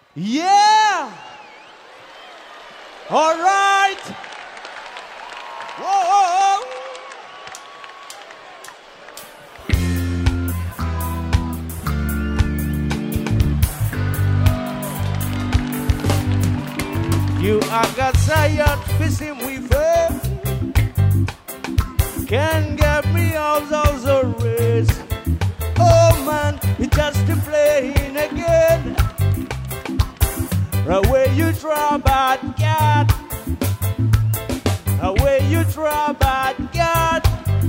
Yeah! All right! Whoa! You are got tired fishing with her. Can't get me out of the race. Oh man, it's just a playing again. The way you try, bad cat. The way you try, bad cat.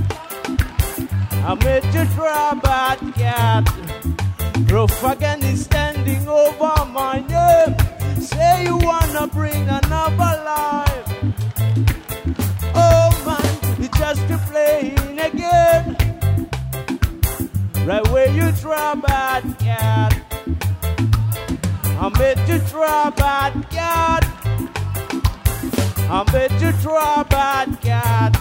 I made you try, bad cat. Propaganda is standing over my name. Say you wanna bring another life. Oh man, it's just a playing again. Right where you try, bad cat. I made you try, bad cat. I made you try, bad cat.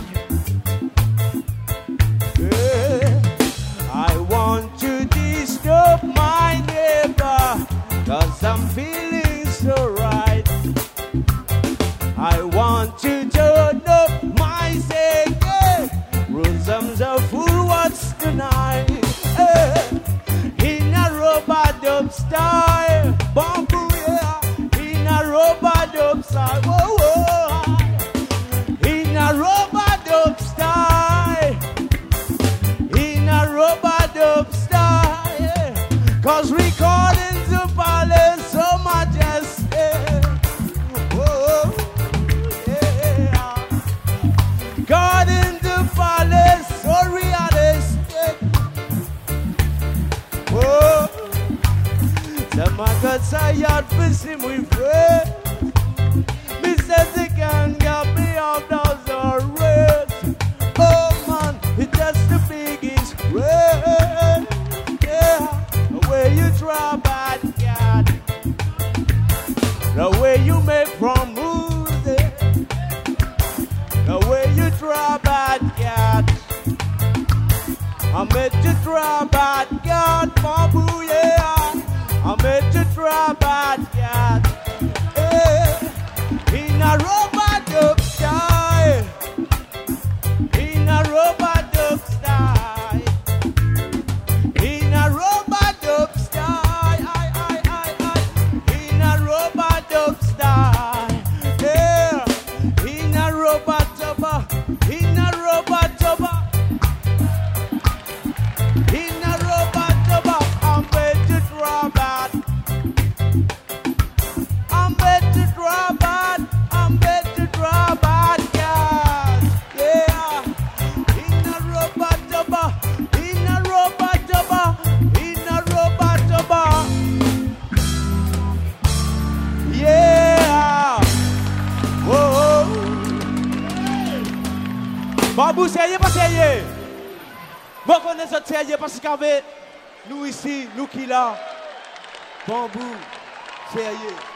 Yeah. I want to disturb my neighbor, 'cause I'm feeling so right. I want to turn up my second rhythms of full what's tonight. In a rubber dub style, bamboo, yeah. In a rubber dub style, whoa, whoa. In a rubber dub style, in a rubber dub style, yeah. 'Cause recording the palace so majesty. Whoa, yeah. God in the palace so realistic. Whoa. Some I got tired fishing with friends. Me said they can't get me out of the race. Oh man, it's just the biggest race. Yeah, the way you try, bad cat. The way you make from music. The way you try, bad cat. I made you try, bad cat, bamboo, yeah. I made you try, bad cat. Hey. In a rubber duck style. In a rubber duck style. In a rubber duck style. In a rubber duck style. Yeah. In a rubber tubber. In a rubber tubber. In a rubber tubber. I'm made to draw bad. I'm made to draw bad. I'm made to draw bad, guys. Yeah. In a rubber tubber. In a rubber tubber. In a rubber tubber. Yeah. Whoa. Babou, sérieux, pas sérieux? Vous connaissez ce sérieux parce qu'avec nous ici, nous qui là. Bambou, sérieux.